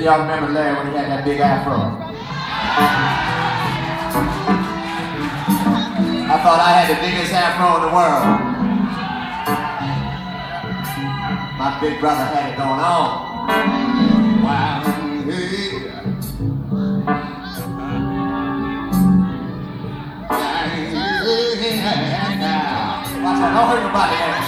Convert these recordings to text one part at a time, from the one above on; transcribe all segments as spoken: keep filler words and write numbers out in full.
y'all remember Larry when he had that big afro? I thought I had the biggest afro in the world. My big brother had it going on. Wow. Watch out, don't hurt nobody else.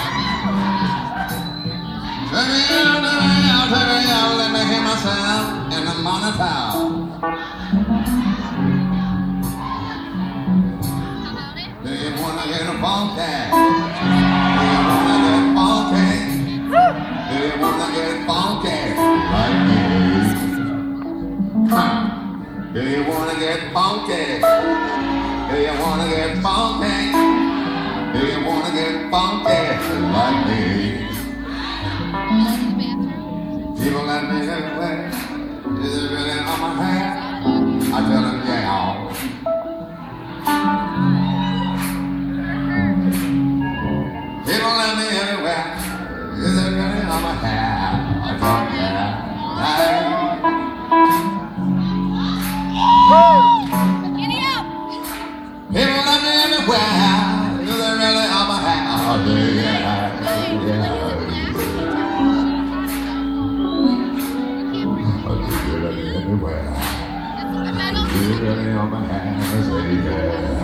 Turn me out, turn me out, turn me out, let me hear myself in the morning town. Do you wanna get a funky? Do you wanna get funky? Do you wanna get funky like this? Huh. Do you wanna get funky? Do you wanna get funky? Do you wanna get funky like me? People let me everywhere. Is it really on my hand? I tell them, yeah. People let me everywhere. Is it really on my hand? I tell them, yeah. Giddy up! People let me everywhere. Is it really on my hand? Oh, yeah, yeah. Everywhere. You really on my hands, say yeah.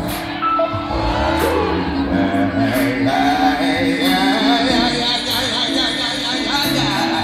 Hey, hey, hey, yeah, yeah, yeah, yeah, yeah, yeah, yeah,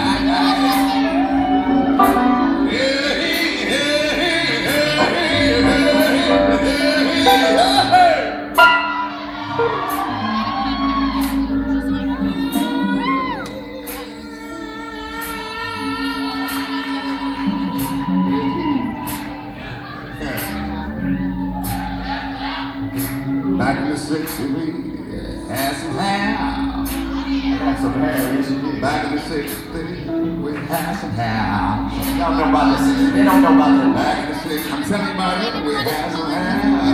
Back in the sixties, we had some hair. Had some hair, yes you did. Back in the sixties, we had some hair. Y'all know about the sixties, they don't know about that. Back in the sixties, I'm telling you about it, we had some hair.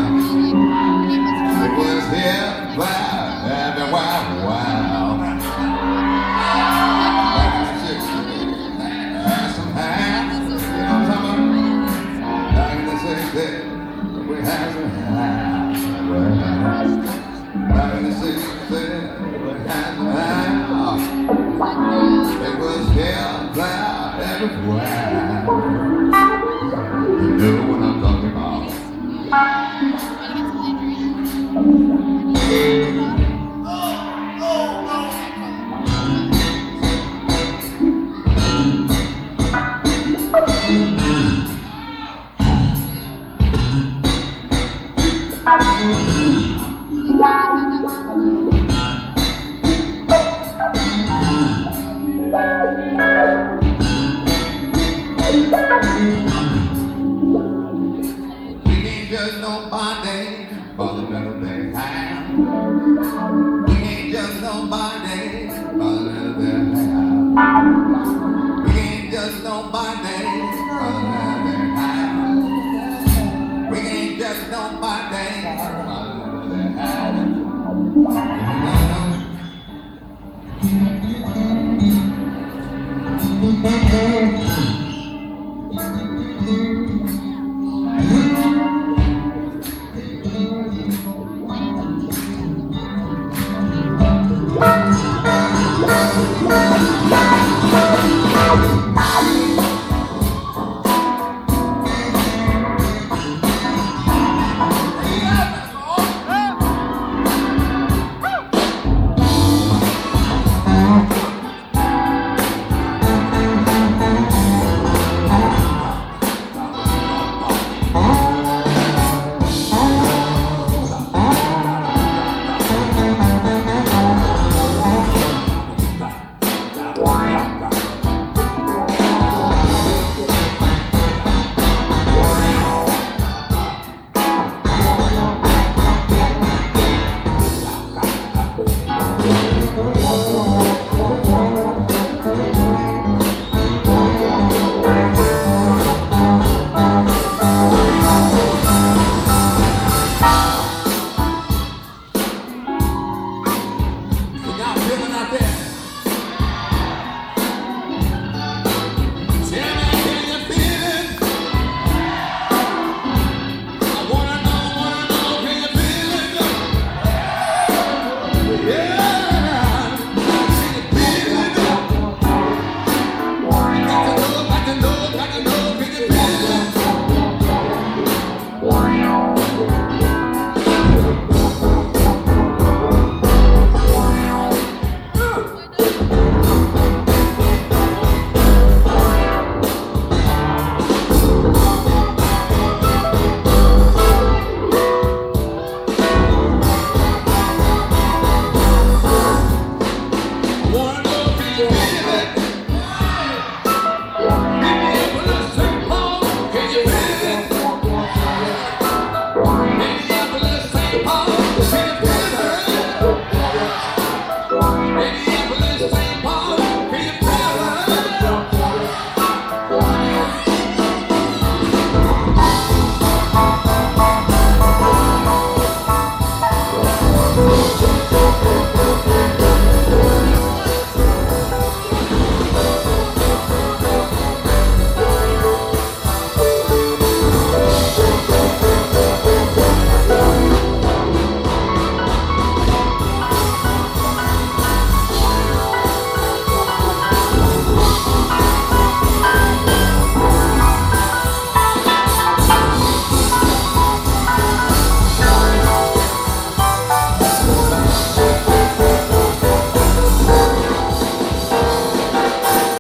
It was here, there, everywhere, wow. Back in the sixties, we had some hair. You know what I'm talking about? Back in the sixties, we had some hair. Back in the sixties, we had some hair. It was here, there, everywhere.